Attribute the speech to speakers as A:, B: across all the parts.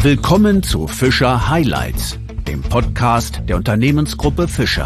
A: Willkommen zu Fischer Highlights, dem Podcast der Unternehmensgruppe Fischer.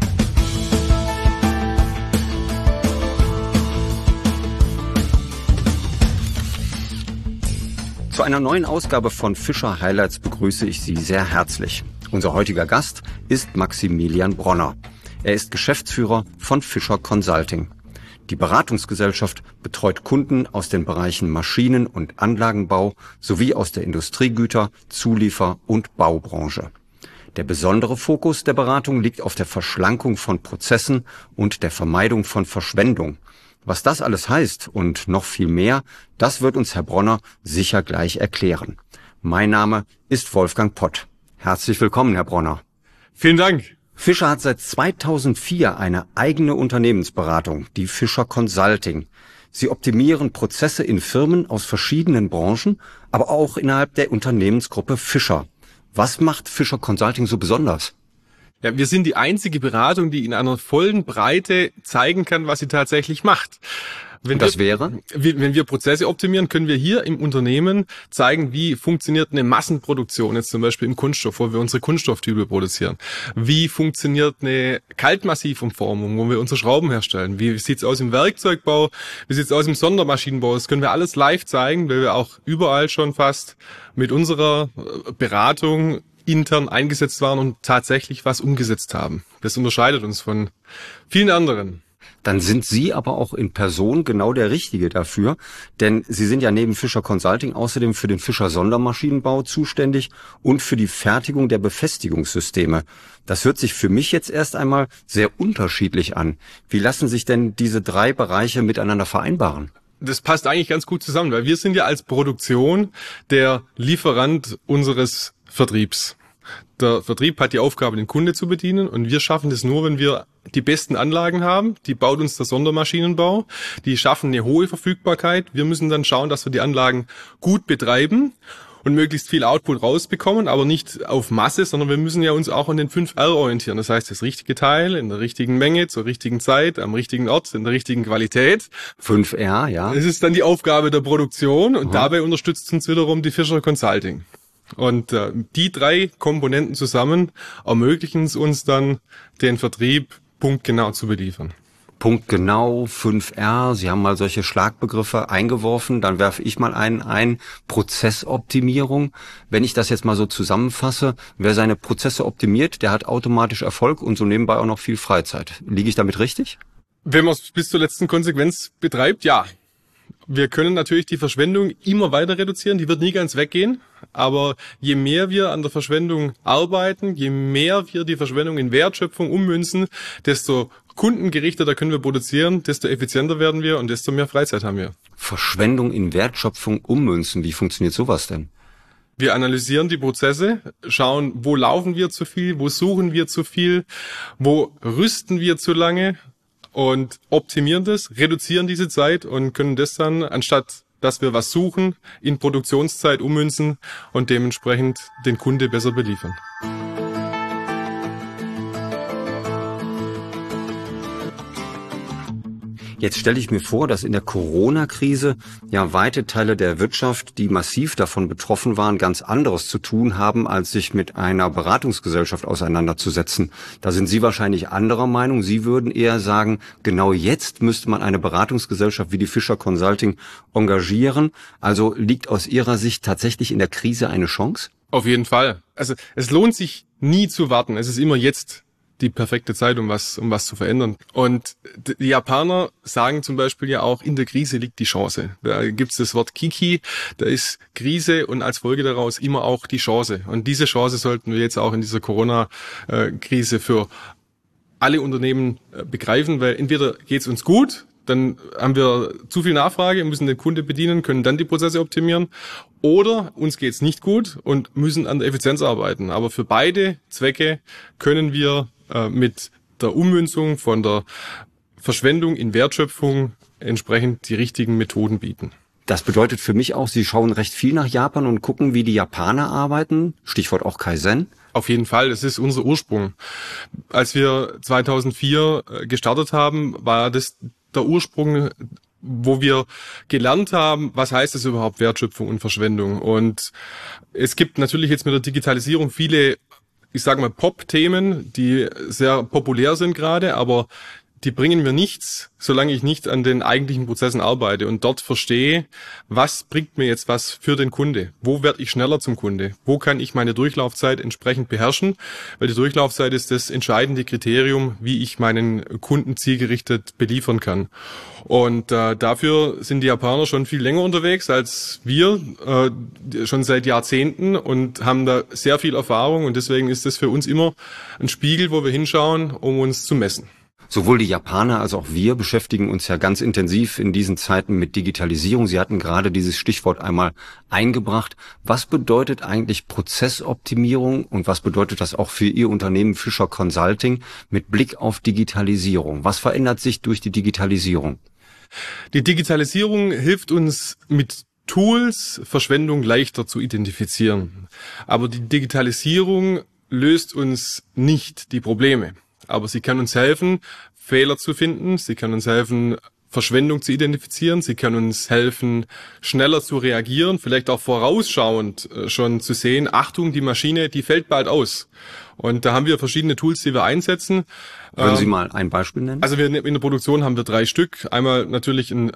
B: Zu einer neuen Ausgabe von Fischer Highlights begrüße ich Sie sehr herzlich. Unser heutiger Gast ist Maximilian Bronner. Er ist Geschäftsführer von Fischer Consulting. Die Beratungsgesellschaft betreut Kunden aus den Bereichen Maschinen- und Anlagenbau sowie aus der Industriegüter-, Zuliefer- und Baubranche. Der besondere Fokus der Beratung liegt auf der Verschlankung von Prozessen und der Vermeidung von Verschwendung. Was das alles heißt und noch viel mehr, das wird uns Herr Bronner sicher gleich erklären. Mein Name ist Wolfgang Pott. Herzlich willkommen, Herr Bronner.
C: Vielen Dank.
B: Fischer hat seit 2004 eine eigene Unternehmensberatung, die Fischer Consulting. Sie optimieren Prozesse in Firmen aus verschiedenen Branchen, aber auch innerhalb der Unternehmensgruppe Fischer. Was macht Fischer Consulting so besonders?
C: Ja, wir sind die einzige Beratung, die in einer vollen Breite zeigen kann, was sie tatsächlich macht. Wenn wir Prozesse optimieren, können wir hier im Unternehmen zeigen, wie funktioniert eine Massenproduktion, jetzt zum Beispiel im Kunststoff, wo wir unsere Kunststofftübel produzieren. Wie funktioniert eine Kaltmassivumformung, wo wir unsere Schrauben herstellen? Wie sieht's aus im Werkzeugbau? Wie sieht's aus im Sondermaschinenbau? Das können wir alles live zeigen, weil wir auch überall schon fast mit unserer Beratung intern eingesetzt waren und tatsächlich was umgesetzt haben. Das unterscheidet uns von vielen anderen.
B: Dann sind Sie aber auch in Person genau der Richtige dafür, denn Sie sind ja neben Fischer Consulting außerdem für den Fischer Sondermaschinenbau zuständig und für die Fertigung der Befestigungssysteme. Das hört sich für mich jetzt erst einmal sehr unterschiedlich an. Wie lassen sich denn diese drei Bereiche miteinander vereinbaren?
C: Das passt eigentlich ganz gut zusammen, weil wir sind ja als Produktion der Lieferant unseres Vertriebs. Der Vertrieb hat die Aufgabe, den Kunde zu bedienen, und wir schaffen das nur, wenn wir die besten Anlagen haben. Die baut uns der Sondermaschinenbau. Die schaffen eine hohe Verfügbarkeit. Wir müssen dann schauen, dass wir die Anlagen gut betreiben und möglichst viel Output rausbekommen, aber nicht auf Masse, sondern wir müssen ja uns auch an den 5R orientieren. Das heißt, das richtige Teil in der richtigen Menge, zur richtigen Zeit, am richtigen Ort, in der richtigen Qualität.
B: 5R, ja.
C: Das ist dann die Aufgabe der Produktion, und dabei unterstützt uns wiederum die Fischer Consulting. Und die drei Komponenten zusammen ermöglichen es uns dann, den Vertrieb punktgenau zu beliefern.
B: Punktgenau, 5R, Sie haben mal solche Schlagbegriffe eingeworfen, dann werfe ich mal einen ein, Prozessoptimierung. Wenn ich das jetzt mal so zusammenfasse, wer seine Prozesse optimiert, der hat automatisch Erfolg und so nebenbei auch noch viel Freizeit. Liege ich damit richtig?
C: Wenn man es bis zur letzten Konsequenz betreibt, ja. Wir können natürlich die Verschwendung immer weiter reduzieren, die wird nie ganz weggehen, aber je mehr wir an der Verschwendung arbeiten, je mehr wir die Verschwendung in Wertschöpfung ummünzen, desto kundengerichteter können wir produzieren, desto effizienter werden wir und desto mehr Freizeit haben wir.
B: Verschwendung in Wertschöpfung ummünzen, wie funktioniert sowas denn?
C: Wir analysieren die Prozesse, schauen, wo laufen wir zu viel, wo suchen wir zu viel, wo rüsten wir zu lange, und optimieren das, reduzieren diese Zeit und können das dann, anstatt dass wir was suchen, in Produktionszeit ummünzen und dementsprechend den Kunde besser beliefern.
B: Jetzt stelle ich mir vor, dass in der Corona-Krise ja weite Teile der Wirtschaft, die massiv davon betroffen waren, ganz anderes zu tun haben, als sich mit einer Beratungsgesellschaft auseinanderzusetzen. Da sind Sie wahrscheinlich anderer Meinung. Sie würden eher sagen, genau jetzt müsste man eine Beratungsgesellschaft wie die Fischer Consulting engagieren. Also liegt aus Ihrer Sicht tatsächlich in der Krise eine Chance?
C: Auf jeden Fall. Also es lohnt sich nie zu warten. Es ist immer jetzt die perfekte Zeit, um was zu verändern. Und die Japaner sagen zum Beispiel ja auch, in der Krise liegt die Chance. Da gibt's das Wort Kiki, da ist Krise und als Folge daraus immer auch die Chance. Und diese Chance sollten wir jetzt auch in dieser Corona-Krise für alle Unternehmen begreifen, weil entweder geht's uns gut, dann haben wir zu viel Nachfrage, müssen den Kunde bedienen, können dann die Prozesse optimieren, oder uns geht's nicht gut und müssen an der Effizienz arbeiten. Aber für beide Zwecke können wir mit der Ummünzung von der Verschwendung in Wertschöpfung entsprechend die richtigen Methoden bieten.
B: Das bedeutet für mich auch, Sie schauen recht viel nach Japan und gucken, wie die Japaner arbeiten. Stichwort auch Kaizen.
C: Auf jeden Fall, das ist unser Ursprung. Als wir 2004 gestartet haben, war das der Ursprung wo wir gelernt haben, was heißt es überhaupt Wertschöpfung und Verschwendung. Und es gibt natürlich jetzt mit der Digitalisierung viele, ich sage mal, Pop-Themen, die sehr populär sind gerade, aber die bringen mir nichts, solange ich nicht an den eigentlichen Prozessen arbeite und dort verstehe, was bringt mir jetzt was für den Kunde? Wo werde ich schneller zum Kunde? Wo kann ich meine Durchlaufzeit entsprechend beherrschen? Weil die Durchlaufzeit ist das entscheidende Kriterium, wie ich meinen Kunden zielgerichtet beliefern kann. Und dafür sind die Japaner schon viel länger unterwegs als wir, schon seit Jahrzehnten und haben da sehr viel Erfahrung. Und deswegen ist das für uns immer ein Spiegel, wo wir hinschauen, um uns zu messen.
B: Sowohl die Japaner als auch wir beschäftigen uns ja ganz intensiv in diesen Zeiten mit Digitalisierung. Sie hatten gerade dieses Stichwort einmal eingebracht. Was bedeutet eigentlich Prozessoptimierung und was bedeutet das auch für Ihr Unternehmen Fischer Consulting mit Blick auf Digitalisierung? Was verändert sich durch die Digitalisierung?
C: Die Digitalisierung hilft uns mit Tools, Verschwendung leichter zu identifizieren. Aber die Digitalisierung löst uns nicht die Probleme. Aber sie kann uns helfen, Fehler zu finden. Sie kann uns helfen, Verschwendung zu identifizieren. Sie kann uns helfen, schneller zu reagieren, vielleicht auch vorausschauend schon zu sehen, Achtung, die Maschine, die fällt bald aus. Und da haben wir verschiedene Tools, die wir einsetzen.
B: Können Sie mal ein Beispiel nennen?
C: Also in der Produktion haben wir 3 Stück. Einmal natürlich ein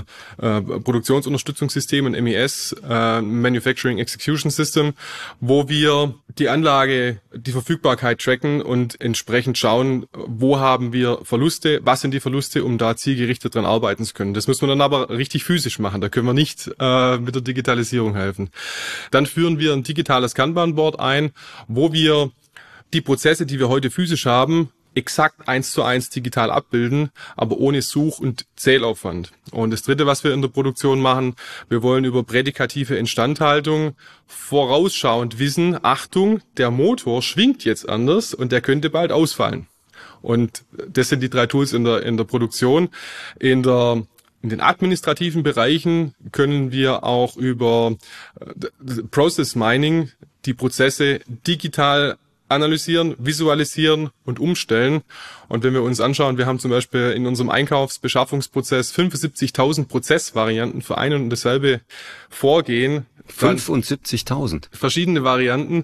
C: Produktionsunterstützungssystem, ein MES, Manufacturing Execution System, wo wir die Anlage, die Verfügbarkeit tracken und entsprechend schauen, wo haben wir Verluste, was sind die Verluste, um da zielgerichtet dran arbeiten zu können. Das müssen wir dann aber richtig physisch machen. Da können wir nicht mit der Digitalisierung helfen. Dann führen wir ein digitales Kanban-Board ein, wo wir die Prozesse, die wir heute physisch haben, exakt 1:1 digital abbilden, aber ohne Such- und Zählaufwand. Und das Dritte, was wir in der Produktion machen, wir wollen über prädikative Instandhaltung vorausschauend wissen, Achtung, der Motor schwingt jetzt anders und der könnte bald ausfallen. Und das sind die 3 Tools in der Produktion. In den administrativen Bereichen können wir auch über Process Mining die Prozesse digital analysieren, visualisieren und umstellen. Und wenn wir uns anschauen, wir haben zum Beispiel in unserem Einkaufsbeschaffungsprozess 75.000 Prozessvarianten für ein und dasselbe Vorgehen.
B: 75.000?
C: Verschiedene Varianten.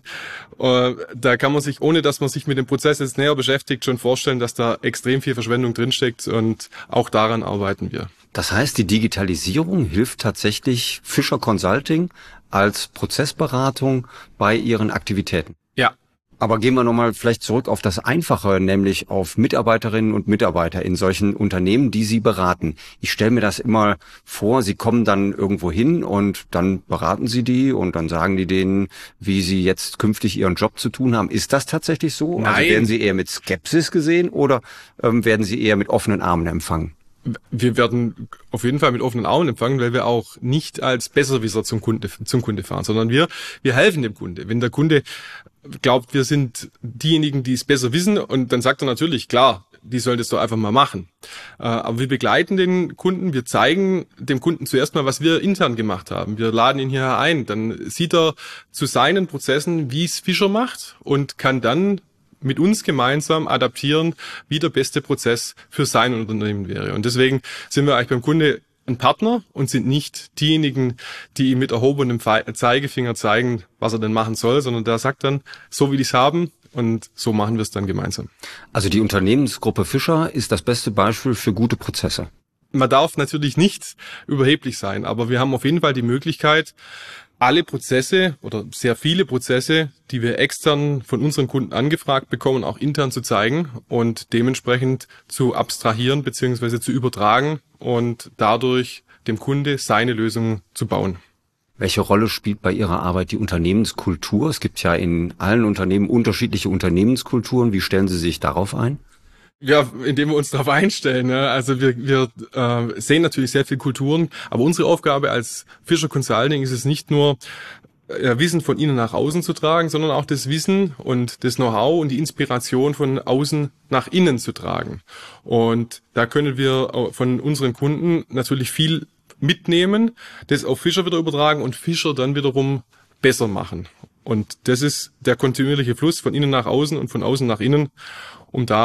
C: Da kann man sich, ohne dass man sich mit dem Prozess jetzt näher beschäftigt, schon vorstellen, dass da extrem viel Verschwendung drinsteckt und auch daran arbeiten wir.
B: Das heißt, die Digitalisierung hilft tatsächlich Fischer Consulting als Prozessberatung bei Ihren Aktivitäten?
C: Ja.
B: Aber gehen wir nochmal vielleicht zurück auf das Einfache, nämlich auf Mitarbeiterinnen und Mitarbeiter in solchen Unternehmen, die Sie beraten. Ich stelle mir das immer vor, Sie kommen dann irgendwo hin und dann beraten Sie die und dann sagen die denen, wie sie jetzt künftig ihren Job zu tun haben. Ist das tatsächlich so?
C: Nein.
B: Also werden Sie eher mit Skepsis gesehen oder werden Sie eher mit offenen Armen empfangen?
C: Wir werden auf jeden Fall mit offenen Armen empfangen, weil wir auch nicht als Besserwisser zum Kunde fahren, sondern wir helfen dem Kunde. Wenn der Kunde glaubt, wir sind diejenigen, die es besser wissen, und dann sagt er natürlich, klar, die sollen das doch einfach mal machen. Aber wir begleiten den Kunden, wir zeigen dem Kunden zuerst mal, was wir intern gemacht haben. Wir laden ihn hierher ein, dann sieht er zu seinen Prozessen, wie es Fischer macht und kann dann mit uns gemeinsam adaptieren, wie der beste Prozess für sein Unternehmen wäre. Und deswegen sind wir eigentlich beim Kunde ein Partner und sind nicht diejenigen, die ihm mit erhobenem Zeigefinger zeigen, was er denn machen soll, sondern der sagt dann, so will ich es haben und so machen wir es dann gemeinsam.
B: Also die Unternehmensgruppe Fischer ist das beste Beispiel für gute Prozesse.
C: Man darf natürlich nicht überheblich sein, aber wir haben auf jeden Fall die Möglichkeit, alle Prozesse oder sehr viele Prozesse, die wir extern von unseren Kunden angefragt bekommen, auch intern zu zeigen und dementsprechend zu abstrahieren bzw. zu übertragen und dadurch dem Kunde seine Lösung zu bauen.
B: Welche Rolle spielt bei Ihrer Arbeit die Unternehmenskultur? Es gibt ja in allen Unternehmen unterschiedliche Unternehmenskulturen. Wie stellen Sie sich darauf ein?
C: Ja, indem wir uns darauf einstellen. Ne? Also wir sehen natürlich sehr viele Kulturen, aber unsere Aufgabe als Fischer Consulting ist es nicht nur, Wissen von innen nach außen zu tragen, sondern auch das Wissen und das Know-how und die Inspiration von außen nach innen zu tragen. Und da können wir von unseren Kunden natürlich viel mitnehmen, das auf Fischer wieder übertragen und Fischer dann wiederum besser machen. Und das ist der kontinuierliche Fluss von innen nach außen und von außen nach innen, um da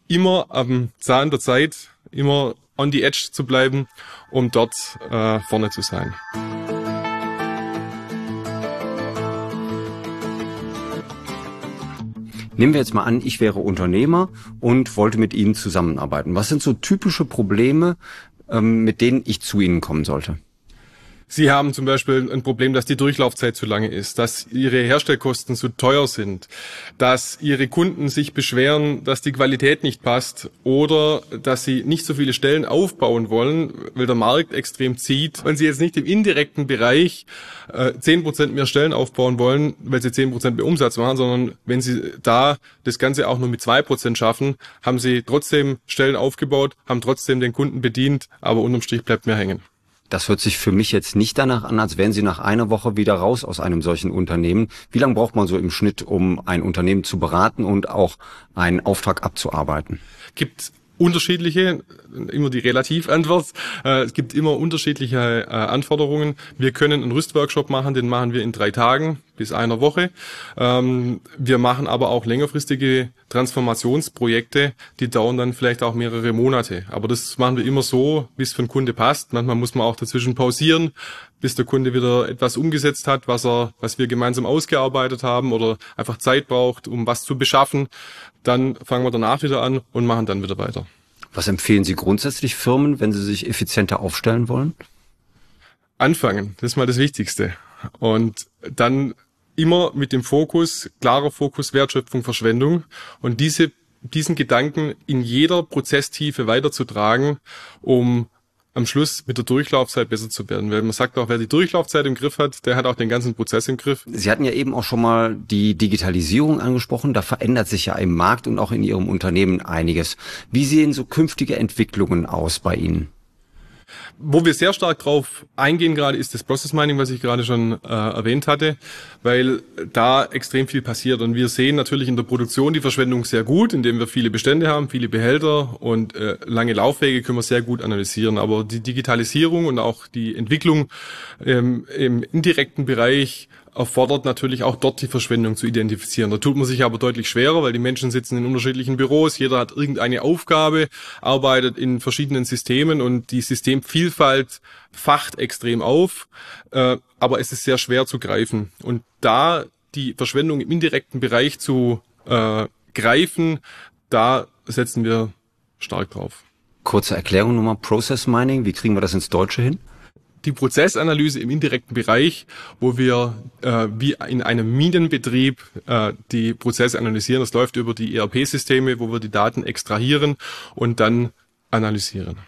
C: immer am Zahn der Zeit, immer on the edge zu bleiben, um dort vorne zu sein.
B: Nehmen wir jetzt mal an, ich wäre Unternehmer und wollte mit Ihnen zusammenarbeiten. Was sind so typische Probleme, mit denen ich zu Ihnen kommen sollte?
C: Sie haben zum Beispiel ein Problem, dass die Durchlaufzeit zu lange ist, dass Ihre Herstellkosten zu teuer sind, dass Ihre Kunden sich beschweren, dass die Qualität nicht passt oder dass Sie nicht so viele Stellen aufbauen wollen, weil der Markt extrem zieht. Wenn Sie jetzt nicht im indirekten Bereich 10% mehr Stellen aufbauen wollen, weil Sie 10% mehr Umsatz machen, sondern wenn Sie da das Ganze auch nur mit 2% schaffen, haben Sie trotzdem Stellen aufgebaut, haben trotzdem den Kunden bedient, aber unterm Strich bleibt mehr hängen.
B: Das hört sich für mich jetzt nicht danach an, als wären Sie nach einer Woche wieder raus aus einem solchen Unternehmen. Wie lange braucht man so im Schnitt, um ein Unternehmen zu beraten und auch einen Auftrag abzuarbeiten?
C: Gibt unterschiedliche, immer die Relativantwort. Es gibt immer unterschiedliche Anforderungen. Wir können einen Rüstworkshop machen, den machen wir in 3 Tagen bis einer Woche. Wir machen aber auch längerfristige Transformationsprojekte, die dauern dann vielleicht auch mehrere Monate. Aber das machen wir immer so, bis für den Kunde passt. Manchmal muss man auch dazwischen pausieren, bis der Kunde wieder etwas umgesetzt hat, was wir gemeinsam ausgearbeitet haben oder einfach Zeit braucht, um was zu beschaffen. Dann fangen wir danach wieder an und machen dann wieder weiter.
B: Was empfehlen Sie grundsätzlich Firmen, wenn sie sich effizienter aufstellen wollen?
C: Anfangen, das ist mal das Wichtigste. Und dann immer mit dem Fokus, klarer Fokus, Wertschöpfung, Verschwendung und diesen Gedanken in jeder Prozesstiefe weiterzutragen, um am Schluss mit der Durchlaufzeit besser zu werden. Weil man sagt auch, wer die Durchlaufzeit im Griff hat, der hat auch den ganzen Prozess im Griff.
B: Sie hatten ja eben auch schon mal die Digitalisierung angesprochen. Da verändert sich ja im Markt und auch in Ihrem Unternehmen einiges. Wie sehen so künftige Entwicklungen aus bei Ihnen?
C: Wo wir sehr stark drauf eingehen gerade, ist das Process Mining, was ich gerade schon erwähnt hatte, weil da extrem viel passiert. Und wir sehen natürlich in der Produktion die Verschwendung sehr gut, indem wir viele Bestände haben, viele Behälter und lange Laufwege können wir sehr gut analysieren. Aber die Digitalisierung und auch die Entwicklung im indirekten Bereich erfordert natürlich auch dort die Verschwendung zu identifizieren. Da tut man sich aber deutlich schwerer, weil die Menschen sitzen in unterschiedlichen Büros, jeder hat irgendeine Aufgabe, arbeitet in verschiedenen Systemen und die Systemvielfalt facht extrem auf, aber es ist sehr schwer zu greifen. Und da die Verschwendung im indirekten Bereich zu greifen, da setzen wir stark drauf.
B: Kurze Erklärung nochmal, Process Mining, wie kriegen wir das ins Deutsche hin?
C: Die Prozessanalyse im indirekten Bereich, wo wir wie in einem Minenbetrieb die Prozesse analysieren. Das läuft über die ERP-Systeme, wo wir die Daten extrahieren und dann analysieren.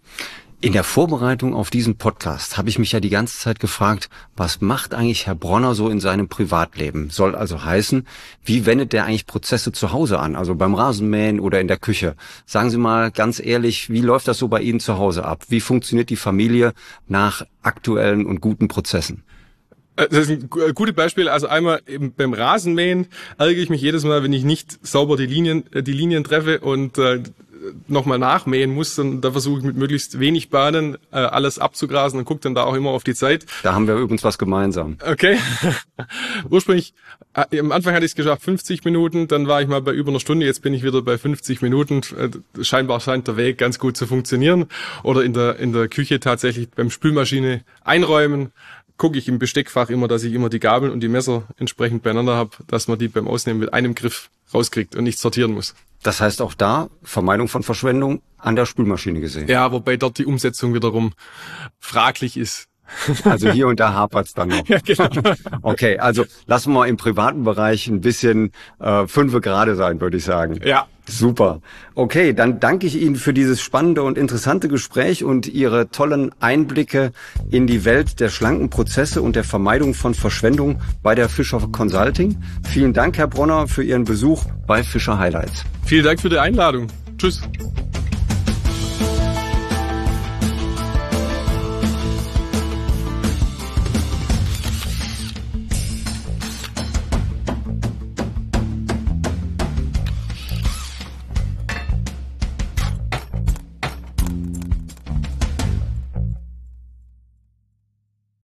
B: In der Vorbereitung auf diesen Podcast habe ich mich ja die ganze Zeit gefragt, was macht eigentlich Herr Bronner so in seinem Privatleben? Soll also heißen, wie wendet der eigentlich Prozesse zu Hause an, also beim Rasenmähen oder in der Küche? Sagen Sie mal ganz ehrlich, wie läuft das so bei Ihnen zu Hause ab? Wie funktioniert die Familie nach aktuellen und guten Prozessen?
C: Das ist ein gutes Beispiel. Also einmal beim Rasenmähen ärgere ich mich jedes Mal, wenn ich nicht sauber die Linien treffe und nochmal nachmähen muss, und da versuche ich mit möglichst wenig Bahnen alles abzugrasen und gucke dann da auch immer auf die Zeit.
B: Da haben wir übrigens was gemeinsam.
C: Okay. Ursprünglich, am Anfang hatte ich es geschafft 50 Minuten, dann war ich mal bei über einer Stunde, jetzt bin ich wieder bei 50 Minuten. Scheinbar scheint der Weg ganz gut zu funktionieren. Oder in der Küche tatsächlich beim Spülmaschine einräumen, gucke ich im Besteckfach immer, dass ich immer die Gabeln und die Messer entsprechend beieinander habe, dass man die beim Ausnehmen mit einem Griff rauskriegt und nicht sortieren muss.
B: Das heißt auch da, Vermeidung von Verschwendung an der Spülmaschine gesehen.
C: Ja, wobei dort die Umsetzung wiederum fraglich ist.
B: Also hier und da hapert's dann noch.
C: Ja, genau.
B: Okay, also lassen wir im privaten Bereich ein bisschen 5 gerade sein, würde ich sagen.
C: Ja.
B: Super. Okay, dann danke ich Ihnen für dieses spannende und interessante Gespräch und Ihre tollen Einblicke in die Welt der schlanken Prozesse und der Vermeidung von Verschwendung bei der Fischer Consulting. Vielen Dank, Herr Bronner, für Ihren Besuch bei Fischer Highlights.
C: Vielen Dank für die Einladung. Tschüss.